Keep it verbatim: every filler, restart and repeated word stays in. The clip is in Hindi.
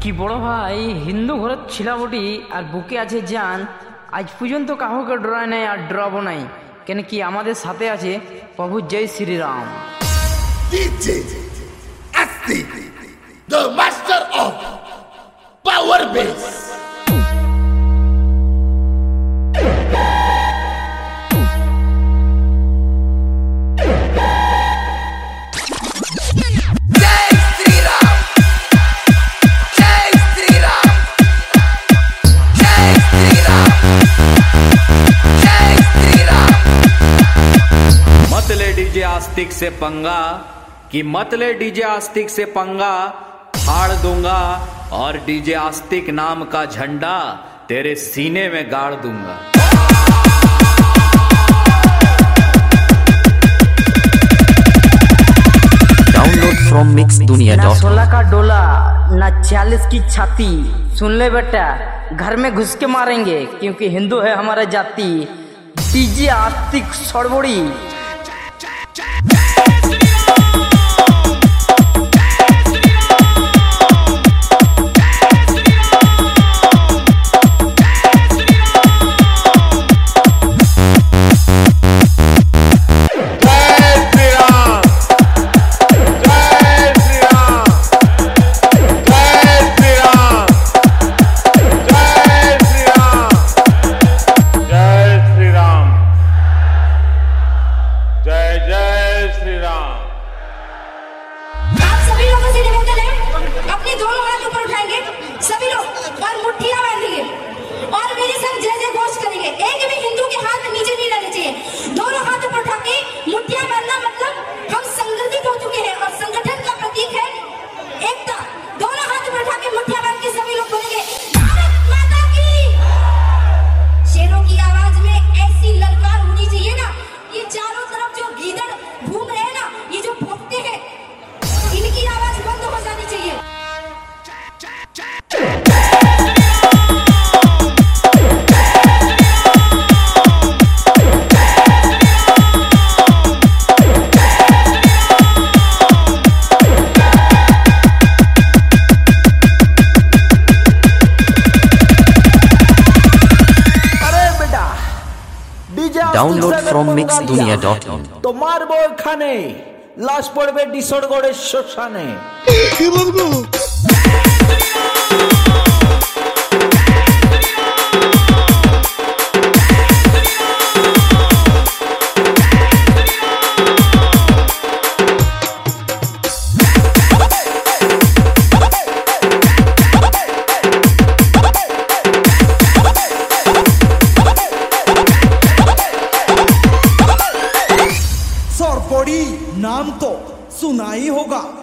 কি বড় ভাই হিন্দু ঘরত ছিলা বটি আর বুকে আছে জান, আজ পর্যন্ত কাউকে ডরায় নাই আর ডরাবো নাই, কেন কি আমাদের সাথে আছে প্রভু জয় Shriram. Astik, the master of power base. DJ Astik से पंगा कि मत ले डीजे आस्तिक से पंगा, फाड़ दूंगा और डीजे आस्तिक नाम का झंडा तेरे सीने में गाड़ दूंगा। डाउनलोड फ्रॉम मिक्स दुनिया ना सोलह का डोला ना छियालीस की छाती, सुन ले बेटा घर में घुस के मारेंगे क्योंकि हिंदू है हमारा जाति। डीजे आस्तिक सड़बड़ी सभी लोग और मुट्ठियां बांधेंगे और मेरे साथ जय जय घोष करेंगे। एक भी हिंदू के हाथ नीचे नहीं रहने चाहिए, दोनों हाथ ऊपर उठा के मुट्ठियां बांधना मतलब हम संगठित हो चुके हैं और संगठन का प्रतीक है एकता। दोनों हाथ ऊपर उठा के मुट्ठियां बांध के सभी लोग बोलेंगे भारत माता की। शेरों की आवाज में ऐसी ललकार होनी चाहिए ना, ये चारों तरफ जो गीदड़ घूम रहे हैं ना, ये जो भोंकते हैं, इनकी आवाज बंद हो जानी चाहिए। Download from mix Duniya dot in. तो मारबो एखाने लाश पड़बे डिसड़गड़ेर श्मशाने। কি বলবো सरपड़ी नाम तो सुना ही होगा।